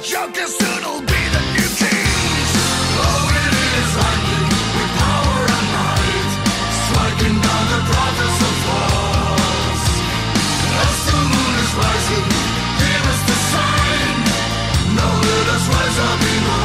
junkie soon will be the new kings. Oh, it is lightning with power and might, striking down the prophets of false. As the moon is rising, give us the sign. Now let us rise up in